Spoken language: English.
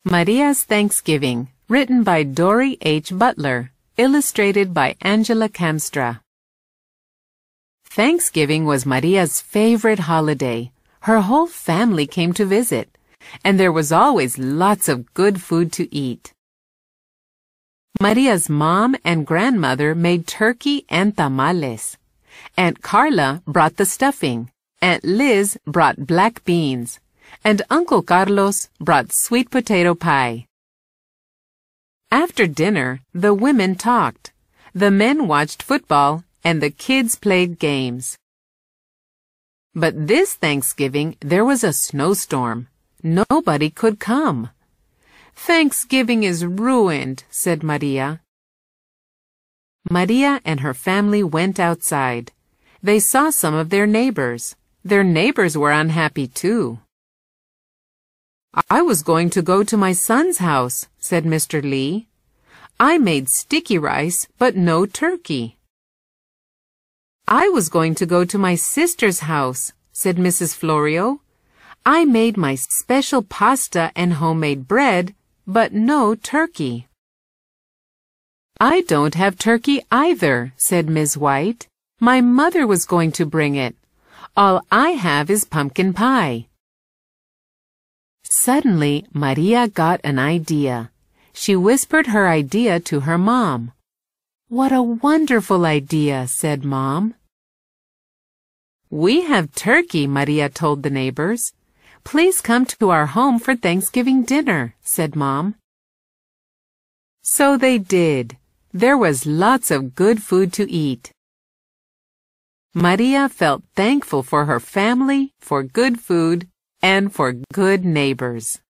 Maria's Thanksgiving, written by Dory H. Butler, illustrated by Angela Kamstra. Thanksgiving was Maria's favorite holiday. Her whole family came to visit, and there was always lots of good food to eat. Maria's mom and grandmother made turkey and tamales. Aunt Carla brought the stuffing. Aunt Liz brought black beans. And Uncle Carlos brought sweet potato pie. After dinner, the women talked. The men watched football, and the kids played games. But this Thanksgiving, there was a snowstorm. Nobody could come. "Thanksgiving is ruined," said Maria. Maria and her family went outside. They saw some of their neighbors. Their neighbors were unhappy too. "I was going to go to my son's house," said Mr. Lee. "I made sticky rice, but no turkey." "I was going to go to my sister's house," said Mrs. Florio. "I made my special pasta and homemade bread, but no turkey." "I don't have turkey either," said Ms. White. "My mother was going to bring it. All I have is pumpkin pie." Suddenly, Maria got an idea. She whispered her idea to her mom. "What a wonderful idea," said Mom. "We have turkey," Maria told the neighbors. "Please come to our home for Thanksgiving dinner," said Mom. So they did. There was lots of good food to eat. Maria felt thankful for her family, for good food, and for good neighbors.